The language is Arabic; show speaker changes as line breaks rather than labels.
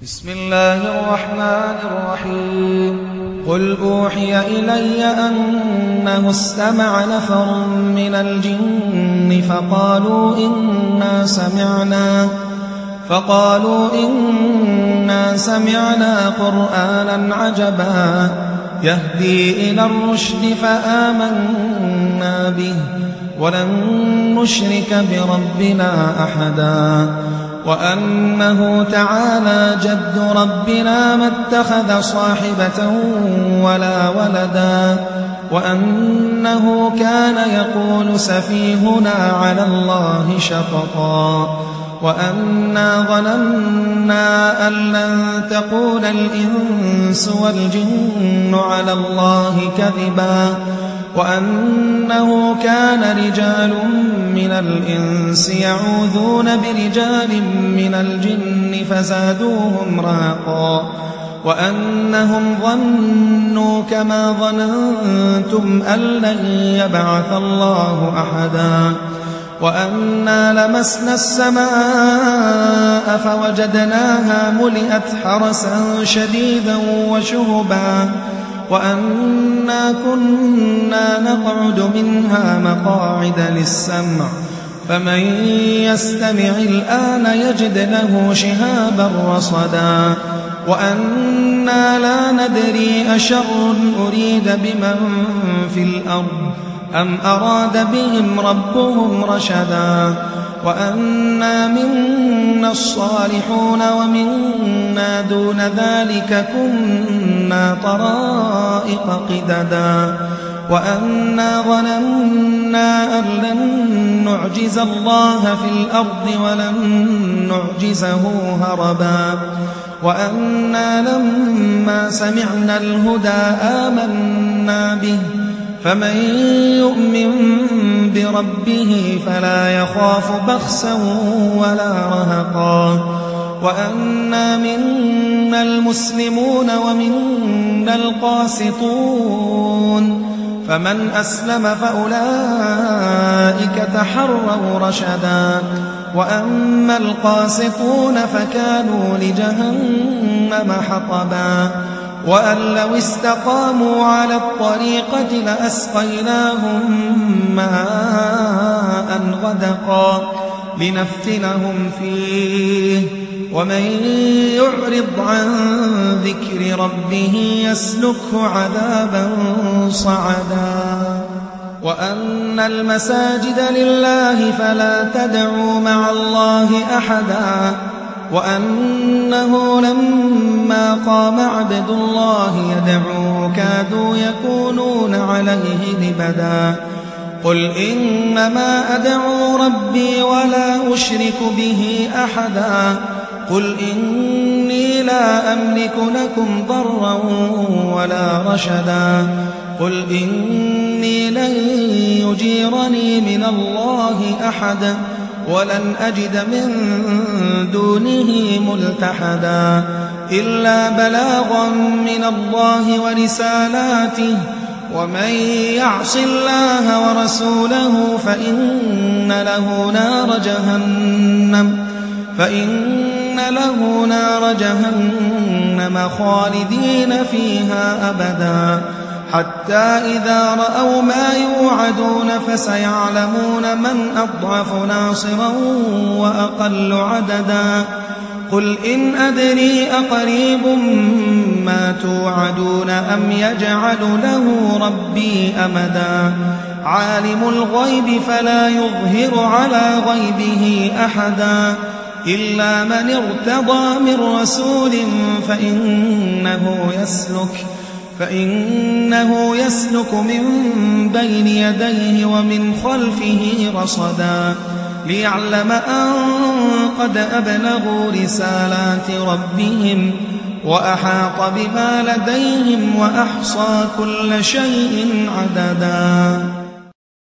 بسم الله الرحمن الرحيم قل أوحي إلي أنه استمع نفر من الجن فقالوا إنا سمعنا قرآنا عجبا يهدي إلى الرشد فآمنا به ولن نشرك بربنا أحدا وأنه تعالى جد ربنا ما اتخذ صاحبة ولا ولدا وأنه كان يقول سفيهنا على الله شططا وأنا ظننا أن لن تقول الإنس والجن على الله كذبا وأنه كان رجال من الإنس يعوذون برجال من الجن فزادوهم رهقا وأنهم ظنوا كما ظننتم أن لن يبعث الله أحدا وأنا لمسنا السماء فوجدناها ملئت حرسا شديدا وشهبا وأنا كنا نقعد منها مقاعد للسمع فمن يستمع الآن يجد له شهابا رصدا وأنا لا ندري أشر أريد بمن في الأرض أم أراد بهم ربهم رشدا وأنا منا الصالحون ومنا دون ذلك كنا طرائق قددا وأنا ظننا أن لن نعجز الله في الأرض ولن نعجزه هربا وأنا لما سمعنا الهدى آمنا به فمن يؤمن بربه فلا يخاف بخسا ولا رهقا وأنا منا المسلمون ومنا القاسطون فمن أسلم فأولئك تحروا رشدا وأما القاسطون فكانوا لجهنم حطبا وأن لو استقاموا على الطريقة لأسقيناهم ماء غدقا لنفتنهم فيه ومن يعرض عن ذكر ربه يسلكه عذابا صعدا وأن المساجد لله فلا تدعوا مع الله أحدا وأنه لما قام عبد الله يدعوه كادوا يكونون عليه لبدا قل إنما أدعو ربي ولا أشرك به أحدا قل إني لا أملك لكم ضرا ولا رشدا قل إني لن يجيرني من الله أحد ولن أجد من دونه ملتحدا إلا بلاغا من الله ورسالاته ومن يعص الله ورسوله فإن له نار جهنم خالدين فيها أبدا حتى إذا رأوا ما يوعدون فسيعلمون من أضعف ناصرا وأقل عددا قل إن أدري أقريب ما توعدون أم يجعل له ربي أمدا عالم الغيب فلا يظهر على غيبه أحدا إلا من ارتضى من رسول فإنه يسلك من بين يديه ومن خلفه رصدا ليعلم أن قد أبلغوا رسالات ربهم وأحاط بما لديهم وأحصى كل شيء عددا